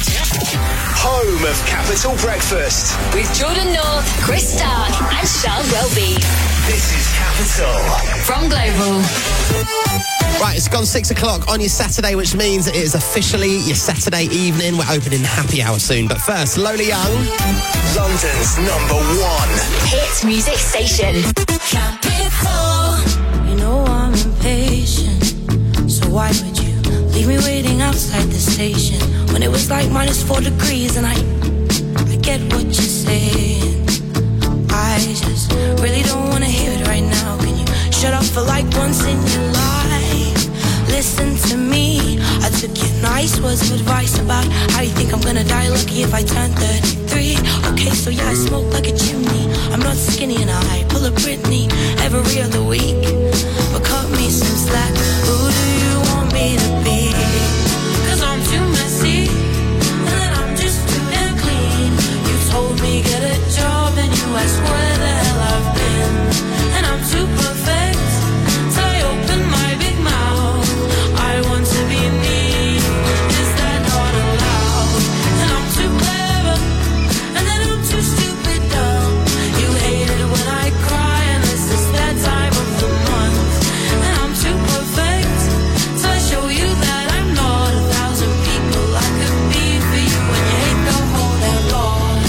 Home of Capital Breakfast. With Jordan North, Chris Stark and Sean Welby. This is Capital. From Global. Right, it's gone 6 o'clock on your Saturday, which means it is officially your Saturday evening. We're opening happy hour soon. But first, Lola Young. London's #1 hit music station. Capital. You know I'm impatient, so why would you leave me waiting outside the station when it was like -4 degrees? And I get what you're saying. I just really don't want to hear it right now. Can you shut up for like once in your life? Listen to me. I took your nice words of advice about how you think I'm gonna die lucky if I turn 33. Okay, so yeah, I smoke like a chimney. I'm not skinny and I pull a Britney every other week. But cut me some slack. Who do you want me to be? 'Cause I'm too messy and then I'm just too damn clean. You told me get a job and you asked where the hell I've been. And I'm too perfect till I open my big mouth. I want to be me. Is that not allowed? And I'm too clever and then I'm too stupid dumb. You hate it when I cry and this is that time of the month. And I'm too perfect till I show you that I'm not 1,000 people I could be for you. And you hate the whole damn lot.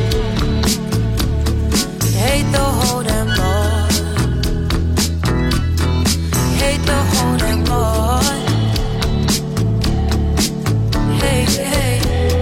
You hate the whole damn lot. You hate the whole damn lot. Hey, hey.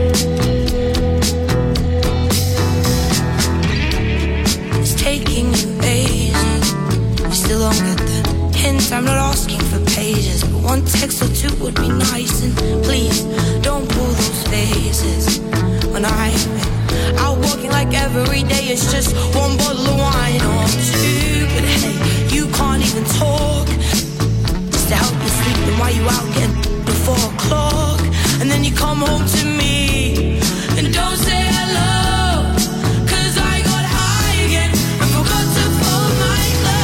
It's taking you ages. You still don't get the hint. I'm not asking for pages, but one text or two would be nice. And please don't pull those faces when I'm out walking like every day. It's just one bottle of wine or two. But hey, you can't even talk just to help you sleep. And why you out getting to 4 o'clock? And then you come home to me and don't say hello. 'Cause I got high again and forgot to fold my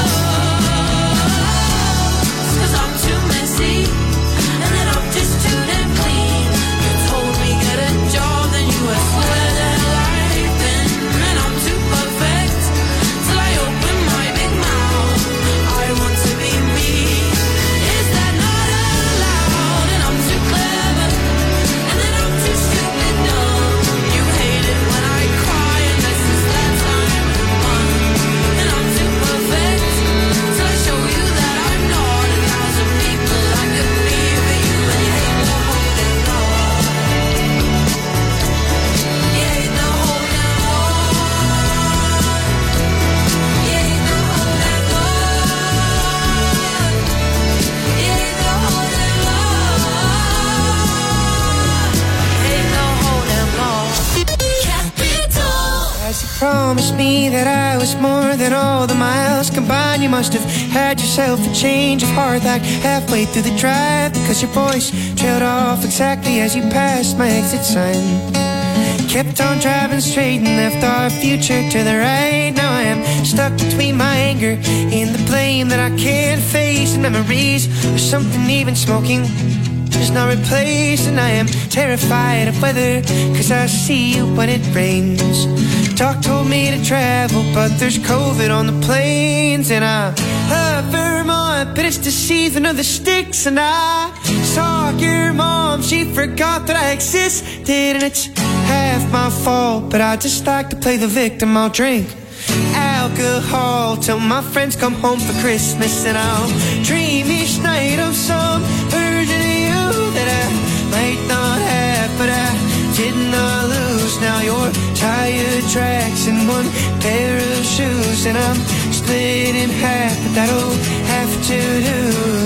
clothes. 'Cause I'm too messy and then I'm just too damn clean. You told me get a job, then you asked where the hell I've been. And I'm too perfect till I open my big mouth. I want to be me. Is that not allowed? And I'm too clever and then I'm too stupid dumb. You hate it when I cry and this is that time of the month. And I'm too perfect till I show you that I'm not 1,000 people I could be for you. And you hate the whole damn lot. You hate the whole damn lot. You hate the whole damn lot. You hate the whole damn lot. You hate the whole damn lot. Capital. As you promised me that I was more than all the miles combined, you must have had yourself a change of heart like halfway through the drive, because your voice trailed off exactly as you passed my exit sign. Kept on driving straight and left our future to the right. Now I am stuck between my anger and the blame that I can't face, and memories or something even smoking does not replace. And I am terrified of weather, 'cause I see you when it rains. Doc told me to travel, but there's COVID on the planes. And I love Vermont, but it's deceiving of the sticks. And I saw your mom, she forgot that I existed. And it's half my fault, but I just like to play the victim. I'll drink alcohol till my friends come home for Christmas. And I'll dream each night of some version of you that I might not have, but I did not lose. Now you're tire tracks and one pair of shoes, and I'm split in half, but that'll have to do.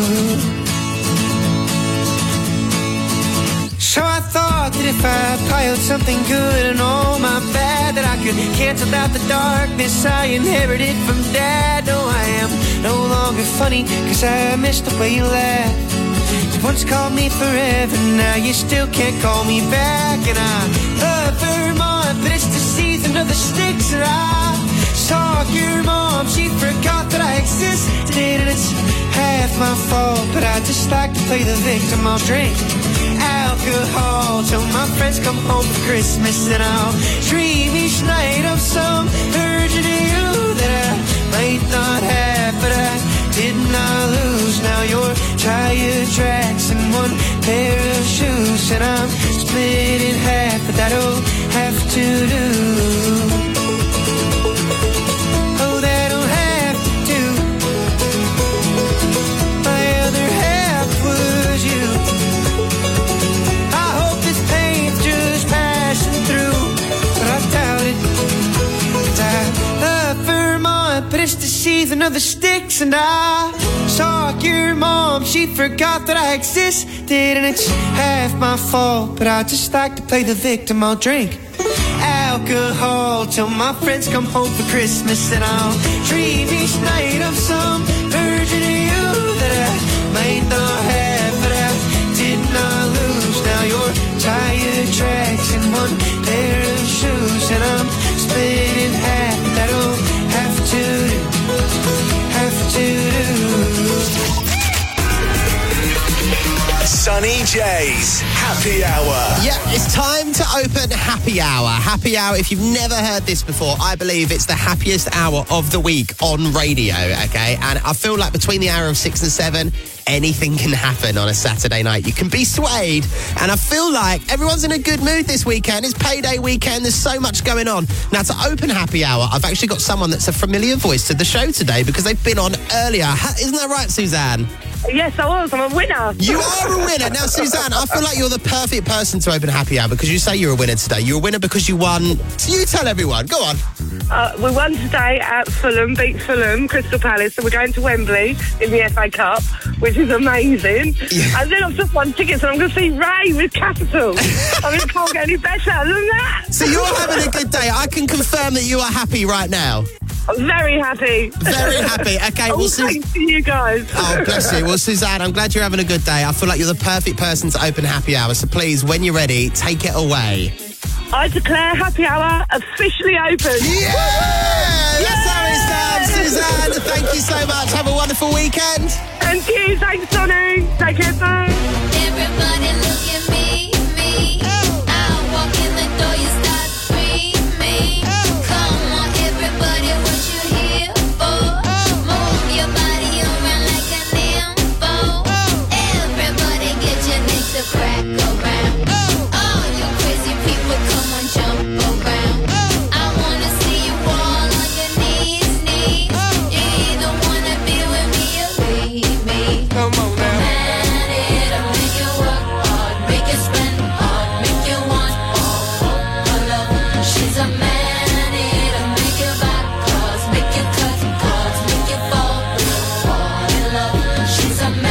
So I thought that if I piled something good and all my bad, that I could cancel out the darkness I inherited from Dad. No, I am no longer funny, cause I missed the way you laughed. You once called me forever, now you still can't call me back. And I love Vermont, but it's the season of the sticks. And I saw your mom, she forgot that I existed, and it's half my fault, but I just like to play the victim. I'll drink alcohol till my friends come home for Christmas, and I'll dream each night of some version of you that I might not have, but I did not lose. Now you're tire tracks and one pair of shoes, and I'm split in half, but that'll have to do. Oh, that'll have to do. My other half was you. I hope this pain's just passing through, but I doubt it. 'Cause I love Vermont, but it's the season of the sticks, and I saw your mom, she forgot that I existed, and it's half my fault, but I just like to play the victim. I'll drink alcohol till my friends come home for Christmas, and I'll dream each night of some version of you that I might not have, but I did not lose. Now you're tire tracks and one pair of shoes, and I'm split in half, but that'll have to do. Have to do. Sunny J's Happy Hour. Yeah, it's time to open Happy Hour. Happy Hour, if you've never heard this before, I believe it's the happiest hour of the week on radio, okay? And I feel like between the hour of 6 and 7, anything can happen on a Saturday night. You can be swayed, and I feel like everyone's in a good mood this weekend. It's payday weekend. There's so much going on. Now, to open Happy Hour, I've actually got someone that's a familiar voice to the show today because they've been on earlier. Isn't that right, Suzanne? Yes, I was. I'm a winner. You are a winner. Now, Suzanne, I feel like you're the perfect person to open Happy Hour because you say you're a winner today. You're a winner because you won. So you tell everyone. Go on. We won today at Fulham, beat Fulham, Crystal Palace, so we're going to Wembley in the FA Cup, which is amazing. Yeah. And then I've just won tickets and I'm going to see Ray with Capital. I mean, can't get any better than that. So you're having a good day. I can confirm that you are happy right now. I'm very happy. Very happy. Okay, well, thanks to you guys. Oh, bless you. Well, Suzanne, I'm glad you're having a good day. I feel like you're the perfect person to open Happy Hour. So please, when you're ready, take it away. I declare Happy Hour officially open. Yeah! That's how it sounds, Suzanne. Thank you so much. Have a wonderful weekend. Thank you. Thanks, Sonny. Take care, bye. Everybody look at me. I walk in the door, you start screaming. Come on, everybody, what you here for? Move your body around like a nympho. Everybody get your necks to crack around. All you crazy people, come on, jump around. I wanna see you all on your knees. You either wanna be with me or leave me. Come on now. It'll make you work hard, make you spend hard, make you want all love. She's a man, it'll make you back cards, make you cut cards, make you fall in love. She's a man.